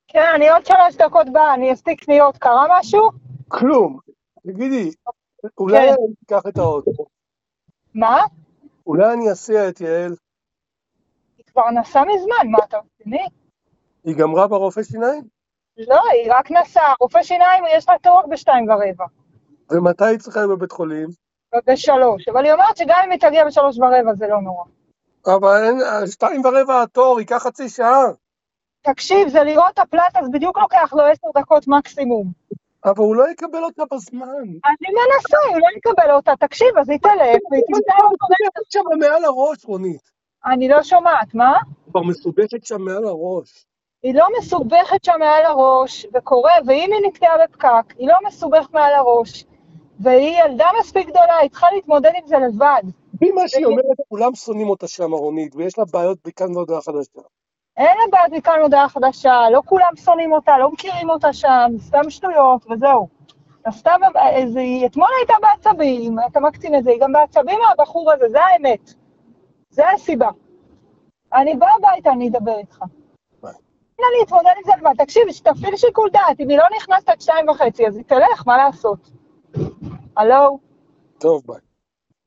כן, אני עוד 3 דקות באה, אני אספיק קניות, קרה משהו? כלום. תגידי, אולי כן. אני אקח את האוטו. מה? אולי אני אסיע את יעל. היא כבר נסעה מזמן, מה אתה רציני? היא גמרה ברופא שיניים? לא, היא רק נסעה, רופא שיניים יש לה תור ב2:15. ומתי היא צריכה להיות בבית חולים? ב3, אבל היא אומרת שגם אם היא תגיע ב3:15 זה לא נורא. אבל 2:15 התור, ייקח חצי שעה. תקשיב, זה לראות הפלט, אז בדיוק לוקח לו 10 דקות מקסימום. אבל הוא לא יקבל אותה בזמן. אני מנסה, הוא לא יקבל אותה, תקשיב, אז היא תלך והיא תמצא כבר אותו. מסובכת שם מעל הראש, רונית. אני לא שומעת, מה? כבר מסובכת שם מעל הראש. היא לא מסובכת שם מעל הראש, וקורה, ואם היא נתקעה בפקק, היא לא מסובכת מעל הראש, והיא ילדה מספיק גדולה, היא צריכה להתמודד עם זה לבד. לפי מה שהיא אומרת, כולם שונאים אותה שם, רונית, ויש לה בעיות מכאן והודעה חדשה. אין לה בעד מכאן הודעה חדשה, לא כולם שונאים אותה, לא מכירים אותה שם, סתם שטויות, וזהו. אתמול הייתה בעצבים, אתה מקצין את זה, היא גם בעצבים מהבחור הזה, זה האמת. זה הסיבה. אני באה הביתה, אני אדבר איתך. אני אתמודד עם זה כבר, תקשיב, שתפעיל שיקול דעת, אם היא לא נכנסת עד 2:30, אז היא תלך, מה לעשות? הלו? טוב, ביי.